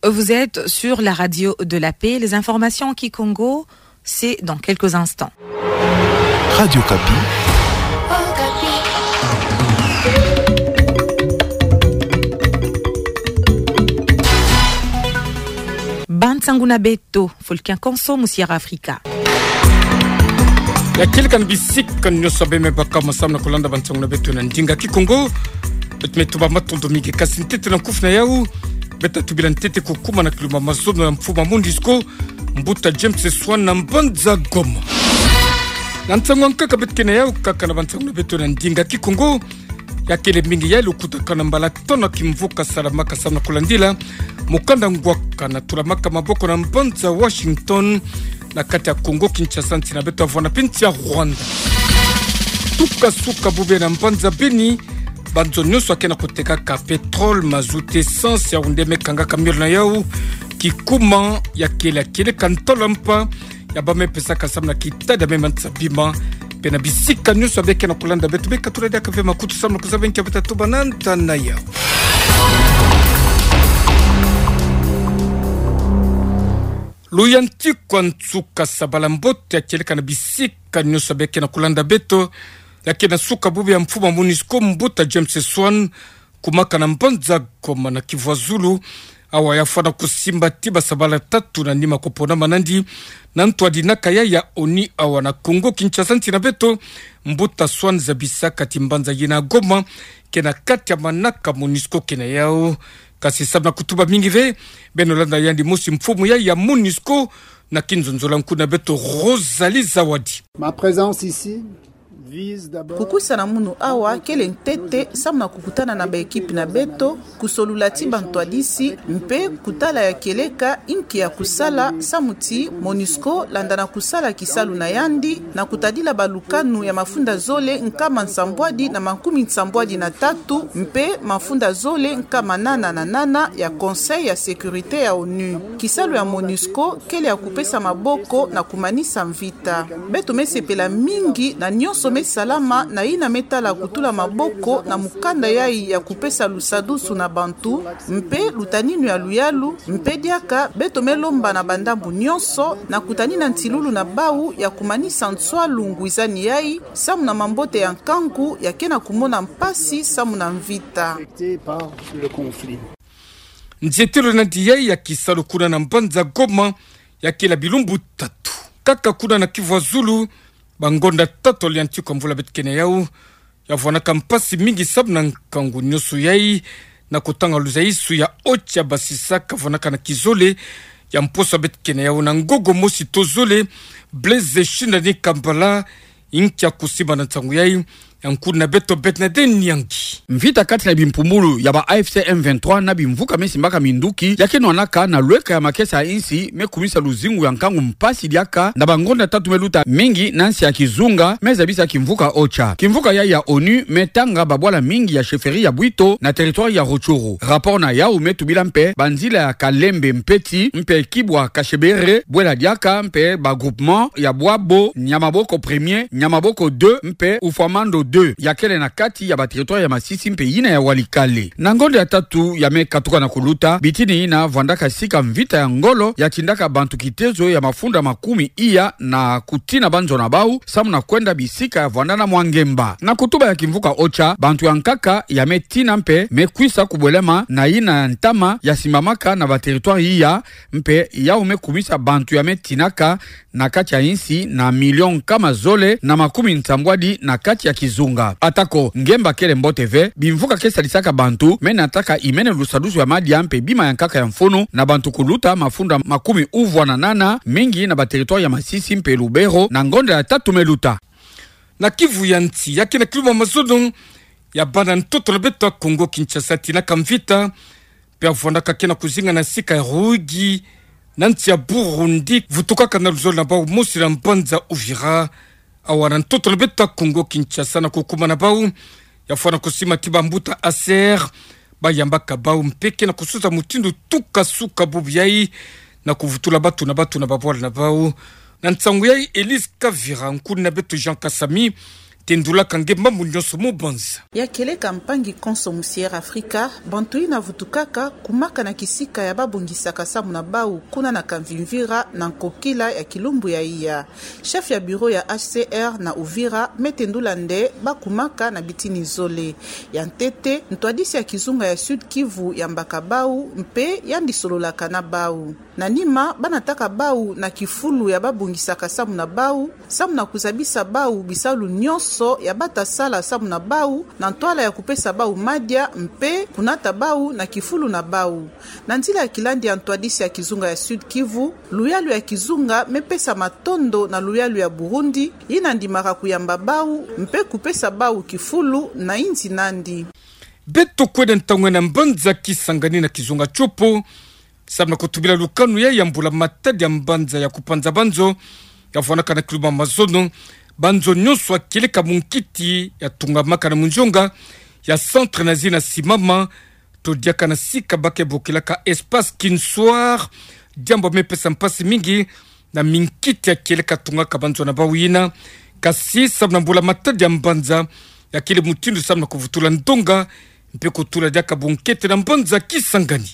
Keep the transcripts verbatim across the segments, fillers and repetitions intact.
Vous êtes sur la radio de la paix. Les informations en Kikongo, c'est dans quelques instants. Radio Kapi. Bansanguna Beto, Folkin Konso, Moussiara Africa. Ya kile kan bisik kan nyosabe me baka masamna kulanda Bansanguna Beto na ndinga Kikongo. Betmetuba matondo mige kasintete na kufna yau. Beta tubilantete kukuma na kiluma mazono na mfuma Mundisco. Mbuta James Swan na Mbanza Goma. Nantsangwa nkaka betkene yau kaka na Bansanguna Beto na ndinga Kikongo. Ya kile mingi ya lukuta kana mbala tono kimvuka salamaka samna kulandila. Mukanda ngwaka na tulamaka maboko na Mbanza Washington. Na kati ya Kongo Kinshasa na Beto avona pinti ya Rwanda. Tuka suka bube na Mbanza Beni. Banzo nyoso akena kuteka ka petrol, mazout, essence ya undeme kanga kamil na yau. Kikuma ya kele kele kantola mpa. Ya bame pesa kasam na kita da mema ntsabima. Pena bisika nyoso abeke na kulanda Beto. Beka tulade akave makutu samna kuzabe nkia beta tuba nanta na yau. Luyanti kwa ntuka sabalambote ya kele kana bisika nyoso abeke na kulanda Beto. Yake na suka bubi ya mfuma Mundisco Mbuta James Swan kumaka na Mbanza Goma na Kivu Zulu awa yafana kusimba tiba sabala tatu na nima kupona manandi na mtu adinaka ya ya oni awa na Kongo Kinshasa na Beto Mbuta Swan zabisa kati Mbanza yina Goma kena kati ya manaka Mundisco kena yao kasi sabna kutuba mingi ve benolanda yandi musi mfumu ya ya Mundisco na kinzonzola mkuna Beto Rosalie Zawadi. Ma présence ici kukusa na munu awa kele ntete samna kukutana na ba ekipe na Beto kusolulati bantu adisi mpe kutala ya keleka inki ya kusala samuti Monusco landana kusala kisalu na yandi na kutadila balukanu ya mafunda zole nkama nsambwadi na makumi nsambwadi na tatu mpe mafunda zole nkama nana na nana ya Conseil ya Sécurité ya ONU. Kisalu ya Monusco kele ya kupesa maboko na kumanisa mvita. Beto mesepela mingi na nyonso salama na ina metala kutula maboko na mukanda yai ya kupesa lusadusu na bantu mpe lutaninu ya luyalu mpe diaka Beto melomba na bandambu nyonso na kutanina ntilulu na bau ya kumanisa ntswa lungwizani yai samu na mambote ya nkangu ya kena kumona mpasi samu na mvita. Njetelo na diyai ya kisalu kuna na Mbanza Goma ya kila bilumbu tatu kaka kuna na Kivu Zulu. Bangonda tato lianti kwa mvula betkene yau ya vwana kampasi mingi sabu na nkangu nyosu yai na kutanga luzaisu ya ocha basisaka vwana kana kizole ya mposa betkene yau na ngogo mosi tozole Blaise Shinda ni Kampala inkia kusiba na tangu yai ya nkuna Beto Betnade Nyangi. Mvita kati na bimpumulu ya ba A F C M vingt-trois na bimvuka mesimbaka minduki yake nwanaka na lweka ya makesa insi mekumisa luzingu ya nkangu mpasi diaka na bangonda tatu meluta mingi nansi ya kizunga mezabisa kimvuka ocha. Kimvuka ya ya ONU metanga babwala mingi ya sheferi ya Bwito na territoire ya Ruchuru. Rapport na yau metubila mpe banzila ya Kalembe Mpeti mpe Kibwa Kashebere bwela diaka mpe ba groupement ya Bwabo Nyamaboko premier Nyamaboko deux mpe Ufamando deux ya kele na kati ya ba territoire ya Masisi mpe ina ya Walikale. Na ngonde ya tatu ya meka tuka na kuluta bitini ina vandaka sika mvita ya ngolo ya tindaka bantu kitezo ya mafunda makumi iya na kutina banzo na bau samu na kwenda bisika ya vandana mwangemba. Na kutuba ya kimvuka ocha bantu ya nkaka ya metina mpe mekwisa kubwelema na ina ya ntama ya simamaka na ba territoire iya mpe ya umekumisa bantu ya metinaka na kati ya insi na milion kama zole na makumi ntambwadi na kati ya kizunga. Atako ngemba kele mbote ve bimvuka kesa lisaka bantu mena ataka imene lusadusu ya madi ampe bima ya nkaka ya mfono na bantu kuluta mafunda makumi uvwa na nana mingi na ba territoire ya Masisi mpe Lubero na ngonde ya tatu meluta. Na Kivu ya nti yake na kiluma mazodon ya bana ntoto na Beto Kongo Kinshasa tina kamvita pe avonda kakena kuzinga na sika ya Rugi nanti ya Burundi vutuka kana luzola bau musi na Mbanza Uvira awana ntoto na Beto Kongo Kinshasa na kukuma na bau ya fwana kusima tiba Mbuta Aser ba yamba kabau mpeke na kusuza mutindo tuka suka bubiyai na kuvutula batu na batu na babwala na bau na ntsangu yai Elise Kavira nkuni na Beto Jean Kasami tendula kangemba munyoso mubanza ya keleka mpangi Konso Musiere Afrika bantui na vutukaka kumaka na kisika ya babongisaka samu na bau kuna na kamvimvira na nkokila ya kilumbu ya iya chef ya bureau ya H C R na Uvira metendula nde bakumaka na bitini zole ya ntete ntwadisi ya kizunga ya Sud Kivu ya mbaka bau mpe ya ndisololaka na bau na nima banataka bau na kifulu ya babongisaka samu na bau samu na kuzabisa bau bisalu nyonso ya bata sala samu na bau na ntwala ya kupesa bau madia mpe kunata bau na kifulu na bau na nzila ya kilandi ya ntwadisi ya kizunga ya Sud Kivu luyalu ya kizunga mepesa matondo na luyalu ya Burundi yina ndimaka kuyamba bau mpe kupesa bau kifulu na inzi nandi beto kwede ntangwe na mbanza kisangani na kizunga chopo sabna kutubila lukanu ya yambula matadi ya mbanza ya kupanza banzo ya fuanaka na kiluma mazono banzo nyoso wa keleka munkiti ya tungamaka na munjonga ya centre na zina simama to diaka na sika bake bokilaka espace kinsoir jambo mepesa mpasi mingi na minkiti ya keleka tungaka banzo na bawina kasi sabna mbula matadi ya mbanza ya kile mutindu sabna kuvutula ndonga mpe kutula diaka bunkete na mbanza kisangani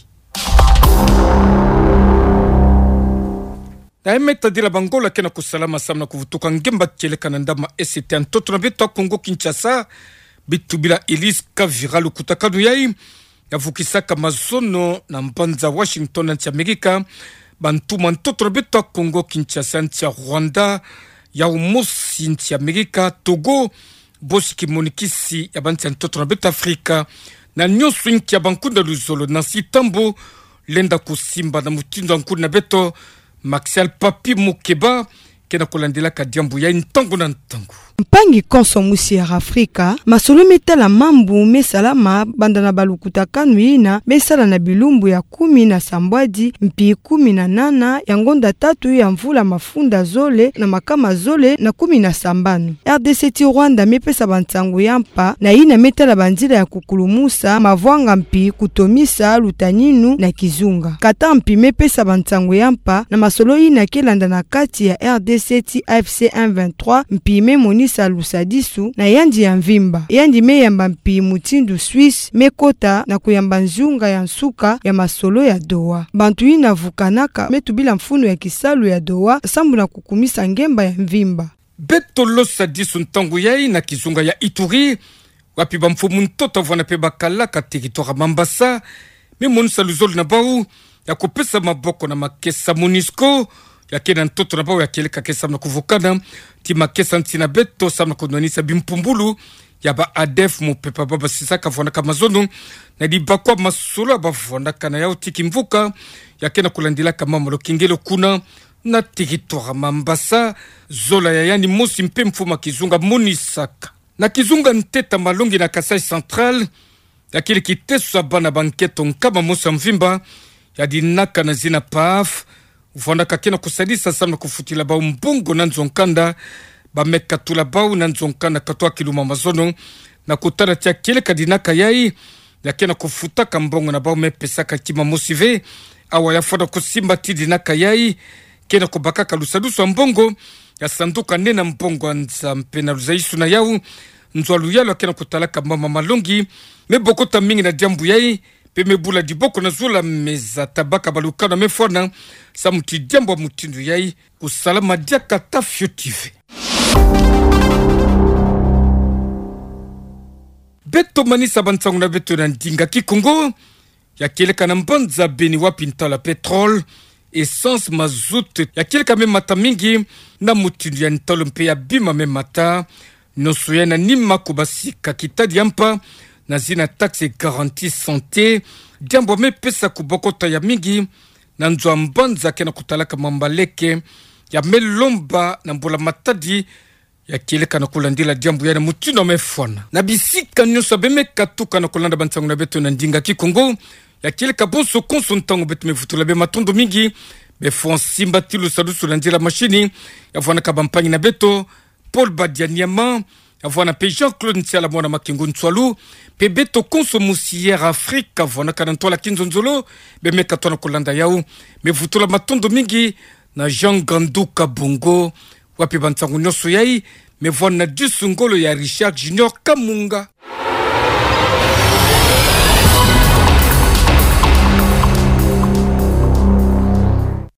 na emeta dila bangola kena kusalama samna kuvutuka ngemba keleka na ndama S T antoto na beto Kongo Kinshasa bitubila Elise Kavira lukutakanu yai yavukisaka mazono na mbanza Washington na Amerika bantuma ntoto na beto Kongo Kinshasa ntia Rwanda ya umosi ntia Amerika Togo bosi kimonikisi ya bantia ntoto na beto Afrika na nyosu nkia bankunda luzolo na sitambo lenda kusimba na mutindo nkuna na beto Maxel Papi Mukeba kena kulandela kadiambu ya ntango na ntango mpangi Konso Musiere Afrika masolo metala mambu mesalama banda na balukuta kanuina mesala na bilumbu ya kumi na sambwadi mpi kumi na nana ya ngonda tatu ya mvula mafunda zole na makama zole na kumi na sambanu R D C ti Rwanda mepesa bantangu ya mpa na ina metala banzila ya kukulumusa mavwanga mpi kutomisa lutaninu na kizunga kata mpi mepesa bantangu ya mpa na masolo ina kelanda na kati ya R D C ti A F C un vingt-trois mpi memoni Salusadisu na yandi ya mvimba yandi meyamba mpi mutindu Swiss mekota na kuyamba nzunga ya nsuka ya masolo ya doa bantu ina vukanaka metubila mfuno ya kisalu ya doa sambu na kukumisa ngemba ya mvimba beto Losadisu ntango yai na kizunga ya Ituri wapi bamfumu ntoto vwana pe bakalaka territoire Mambasa memonu saluzolu na bau ya kupesa maboko na makesa Monisco ya kena ntoto na bao ya keleka kesa na kuvukana ti makesa ntina beto samna kononisa bimpumbulu ya ba adef mu pepa baba sisaka vonaka mazono na di bakwa masolo ba vonaka na yao tiki mvuka ya kena kulandila kama molo kingelo kuna na territoire Mambasa zola ya yani mosi mpe mfuma kizunga Monisaka na kizunga nteta malongi na Kasai Central ya kile kitesu bana banketo nkama mosa mvimba ya dinaka na zina paf ufanda kakena kusadisa sana kufutila bau mbungo na nzonkanda bameka tula bau na nzonkanda katoa kiluma mazono na kutara tia kile kadinaka yai yakena kufutaka mbongo na bau mepesaka kima mosive awa yafanda kusimba tidinaka yai kena kubakaka lusadusu mbongo ya sanduka nena mbongo anza mpena luzaisu na yau nzwalu yalo kena kutalaka mama malongi mebokota mingi na jambu yai peme bula diboko na zula meza tabaka balukana mefona samuti jambo mutindu yai usalama diaka tafyo T V beto manisa bantangu na beto na ndinga kikongo ya keleka na mbanza beni wapi ntala petrol essence mazout ya keleka me mata mingi na mutindu ya ntalo mpe ya bima me mata noso ya na nima kubasika kitadi yampa na zina taxe garantie santé jambo mepesa kubokota ya mingi na nzwa mbanza kena kutalaka mambaleke ya melomba na mbula matadi ya keleka na kulandila jambo ya na mutino mefona na bisika nyosa beme katuka na kulanda bantangu na beto na ndinga kikongo ya keleka bonso konso ntango beto mevutula be matondo mingi befon simba tilu salusu landila machini ya vwana kabampangi na beto Paul Badianiama avona pe Jean-Claude Ntiala mwana makingo ntwalu pe beto Konso Musiere Afrika avona kanantola kinzonzolo be mekatona kulanda yao me vutula matondo mingi na Jean Ganduka Bongo wapi bantangu nyoso yai me vona disungolo ya Richard Junior Kamunga.